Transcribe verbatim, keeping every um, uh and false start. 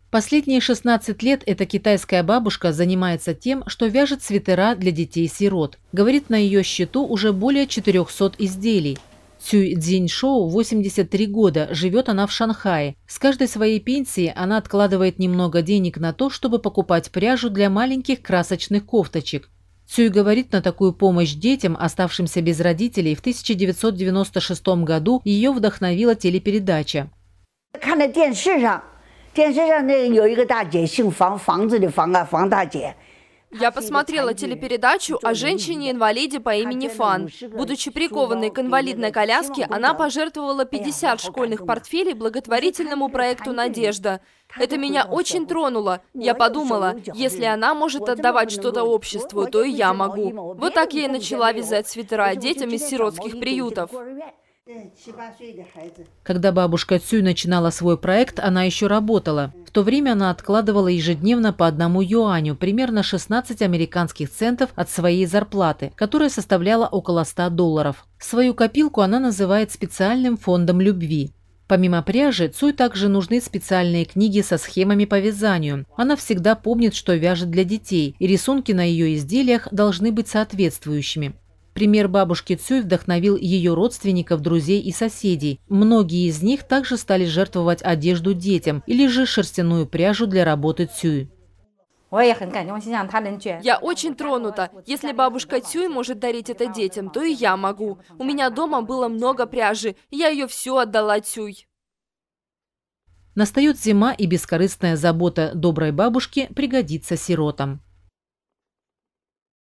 Последние шестнадцать лет эта китайская бабушка занимается тем, что вяжет свитера для детей-сирот. Говорит, на ее счету уже более четырёхсот изделий. Цюй Цзиньшоу, восемьдесят три года, живет она в Шанхае. С каждой своей пенсии она откладывает немного денег на то, чтобы покупать пряжу для маленьких красочных кофточек. Цюй говорит, на такую помощь детям, оставшимся без родителей, в тысяча девятьсот девяносто шестом году ее вдохновила телепередача. Я посмотрела телепередачу о женщине-инвалиде по имени Фан. Будучи прикованной к инвалидной коляске, она пожертвовала пятьдесят школьных портфелей благотворительному проекту «Надежда». Это меня очень тронуло. Я подумала, если она может отдавать что-то обществу, то и я могу. Вот так я и начала вязать свитера детям из сиротских приютов. Когда бабушка Цюй начинала свой проект, она еще работала. В то время она откладывала ежедневно по одному юаню, примерно шестнадцать американских центов от своей зарплаты, которая составляла около ста долларов. Свою копилку она называет специальным фондом любви. Помимо пряжи, Цюй также нужны специальные книги со схемами по вязанию. Она всегда помнит, что вяжет для детей, и рисунки на ее изделиях должны быть соответствующими. Пример бабушки Цюй вдохновил ее родственников, друзей и соседей. Многие из них также стали жертвовать одежду детям или же шерстяную пряжу для работы Цюй. Я очень тронута. Если бабушка Цюй может дарить это детям, то и я могу. У меня дома было много пряжи, я ее все отдала Цюй. Настает зима, и бескорыстная забота доброй бабушки пригодится сиротам.